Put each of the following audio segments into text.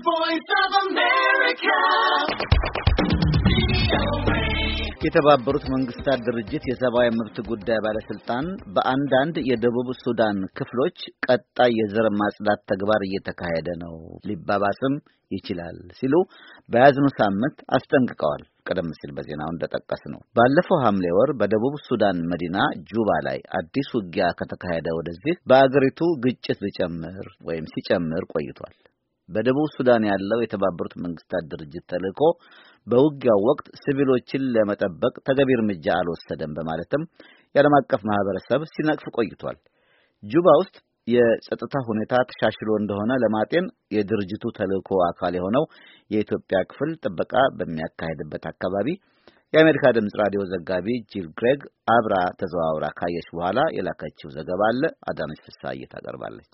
voice of America. የተባበሩት መንግስታት ድርጅት የሰብአዊ መብት ጉዳይ ባለስልጣን በአንዳንድ የደቡብ ሱዳን ክፍሎች ቀጣይ የዘር ማጽዳት ተግባር እየተካሄደ ነው፣ ሊባባስም ይችላል ሲሉ በያዝነው ሳምንት አስጠንቅቀዋል። ቀደም ሲል በዜናው እንደጠቀስነው ባለፈው ሐምሌ ወር በደቡብ ሱዳን መዲና ጁባ ላይ አዲስ ውጊያ ከተካሄደ ወደዚህ በአገሪቱ ግጭት ሲጨምር ቆይቷል። በደቡብ ሱዳን ያለው የተባበሩት መንግስታት ድርጅት ተልእኮ በውጊያው ወቅት ሲቪሎችን ለመጠበቅ ተገቢ እርምጃ አልወሰደም በማለትም የዓለም አቀፍ ማህበረሰብ ሲነቅፍ ቆይቷል። ጁባ ውስጥ የጸጥታ ሁኔታ ተሻሽሎ እንደሆነ ለማጤን የድርጅቱ ተልእኮ አካል የሆነው የኢትዮጵያ ክፍል ጥበቃ በሚያካሄድበት አካባቢ የአሜሪካ ድምጽ ራዲዮ ዘጋቢ ጂል ግሬግ አብራ ተዘዋውራ ካየች በኋላ የላከችው ዘገባ አለ። አዳነች ፍስሐዬ ታቀርባለች።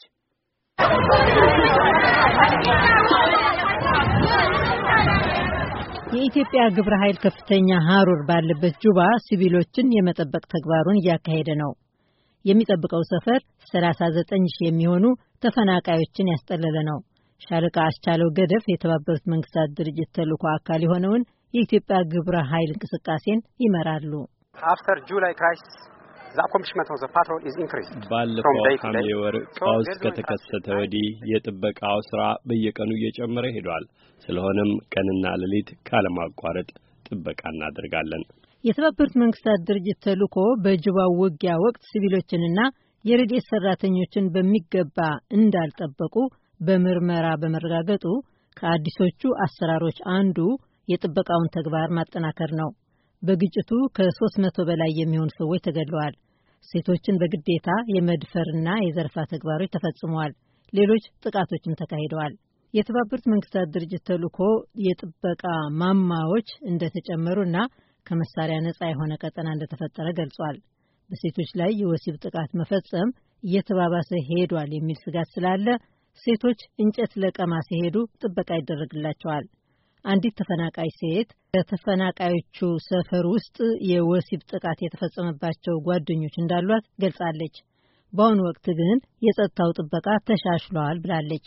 የኢትዮጵያ ግብረ ኃይል ከፍተኛ ሀሩር ባለበት ጁባ ሲቪሎችን የመጠበቅ ተግባሩን እያካሄደ ነው። የሚጠብቀው ሰፈር 39,000 የሚሆኑ ተፈናቃዮችን ያስጠለለ ነው። ሻለቃ አስቻለው ገደፍ የተባበሩት መንግስታት ድርጅት ተልእኮ አካል የሆነውን የኢትዮጵያ ግብረ ኃይል እንቅስቃሴን ይመራሉ። After July crisis, the accomplishment of the patrol is increased. ባለፈው ሐምሌ ወር ቀውስ ከተከሰተ ወዲህ የጥበቃው ስራ በየቀኑ እየጨመረ ሄዷል። ስለሆነም ቀንና ሌሊት ካለማቋረጥ ጥበቃ እናደርጋለን። የተባበሩት መንግስታት ድርጅት ተልእኮ በጁባው ውጊያ ወቅት ሲቪሎችንና የረድኤት ሰራተኞችን በሚገባ እንዳልጠበቁ በምርመራ በመረጋገጡ ከአዲሶቹ አሰራሮች አንዱ የጥበቃውን ተግባር ማጠናከር ነው። በግጭቱ ከ300 በላይ የሚሆኑ ሰዎች ተገድለዋል። ሴቶችን በግዴታ የመድፈርና የዘረፋ ተግባሮች ተፈጽመዋል። ሌሎች ጥቃቶችም ተካሂደዋል። የተባበሩት መንግስታት ድርጅት ተልእኮ የጥበቃ ማማዎች እንደተጨመሩና ከመሳሪያ ነፃ የሆነ ቀጠና እንደተፈጠረ ገልጿል። በሴቶች ላይ የወሲብ ጥቃት መፈጸም እየተባባሰ ሄዷል የሚል ስጋት ስላለ ሴቶች እንጨት ለቀማ ሲሄዱ ጥበቃ ይደረግላቸዋል። አንዲት ተፈናቃይ ሴት በተፈናቃዮቹ ሰፈር ውስጥ የወሲብ ጥቃት የተፈጸመባቸው ጓደኞች እንዳሏት ገልጻለች። በአሁኑ ወቅት ግን የጸጥታው ጥበቃ ተሻሽሏል ብላለች።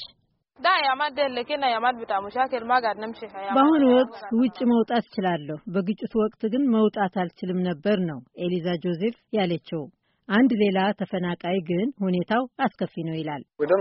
በአሁኑ ወቅት ውጭ መውጣት እችላለሁ፣ በግጭቱ ወቅት ግን መውጣት አልችልም ነበር ነው ኤሊዛ ጆዜፍ ያለችው። አንድ ሌላ ተፈናቃይ ግን ሁኔታው አስከፊ ነው ይላል።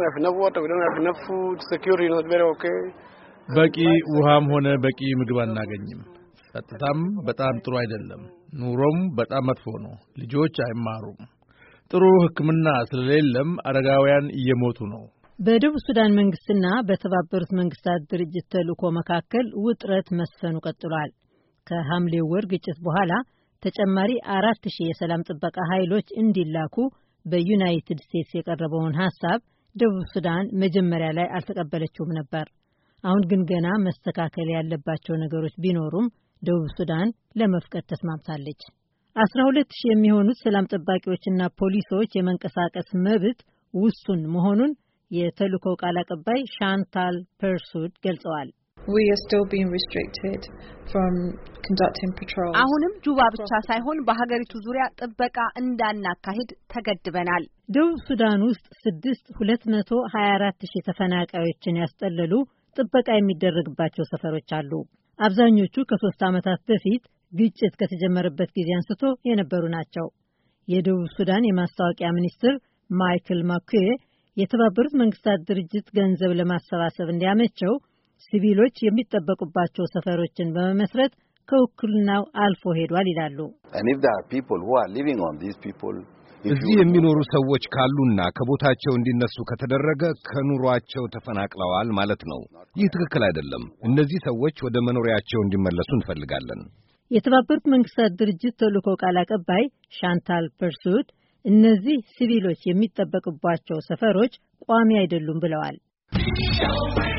በቂ ውሃም ሆነ በቂ ምግብ አናገኝም። ጸጥታም በጣም ጥሩ አይደለም። ኑሮም በጣም መጥፎ ነው። ልጆች አይማሩም። ጥሩ ሕክምና ስለሌለም አረጋውያን እየሞቱ ነው። በደቡብ ሱዳን መንግስትና በተባበሩት መንግስታት ድርጅት ተልእኮ መካከል ውጥረት መስፈኑ ቀጥሏል። ከሐምሌ ወር ግጭት በኋላ ተጨማሪ 4,000 የሰላም ጥበቃ ኃይሎች እንዲላኩ በዩናይትድ ስቴትስ የቀረበውን ሐሳብ ደቡብ ሱዳን መጀመሪያ ላይ አልተቀበለችውም ነበር። አሁን ግን ገና መስተካከል ያለባቸው ነገሮች ቢኖሩም ደቡብ ሱዳን ለመፍቀድ ተስማምታለች። 12,000 የሚሆኑት ሰላም ጠባቂዎችና ፖሊሶች የመንቀሳቀስ መብት ውሱን መሆኑን የተልእኮ ቃል አቀባይ ሻንታል ፐርሱድ ገልጸዋል። አሁንም ጁባ ብቻ ሳይሆን በሀገሪቱ ዙሪያ ጥበቃ እንዳናካሂድ ተገድበናል። ደቡብ ሱዳን ውስጥ 224,000 ተፈናቃዮችን ያስጠለሉ ጥበቃ የሚደረግባቸው ሰፈሮች አሉ። አብዛኞቹ ከ3 ዓመታት በፊት ግጭት ከተጀመረበት ጊዜ አንስቶ የነበሩ ናቸው። የደቡብ ሱዳን የማስታወቂያ ሚኒስትር ማይክል ማኩዌ የተባበሩት መንግስታት ድርጅት ገንዘብ ለማሰባሰብ እንዲያመቸው ሲቪሎች የሚጠበቁባቸው ሰፈሮችን በመመስረት ከውክልናው አልፎ ሄዷል ይላሉ። እዚህ የሚኖሩ ሰዎች ካሉና ከቦታቸው እንዲነሱ ከተደረገ ከኑሯቸው ተፈናቅለዋል ማለት ነው። ይህ ትክክል አይደለም። እነዚህ ሰዎች ወደ መኖሪያቸው እንዲመለሱ እንፈልጋለን። የተባበሩት መንግስታት ድርጅት ተልእኮ ቃል አቀባይ ሻንታል ፐርሱድ እነዚህ ሲቪሎች የሚጠበቁባቸው ሰፈሮች ቋሚ አይደሉም ብለዋል።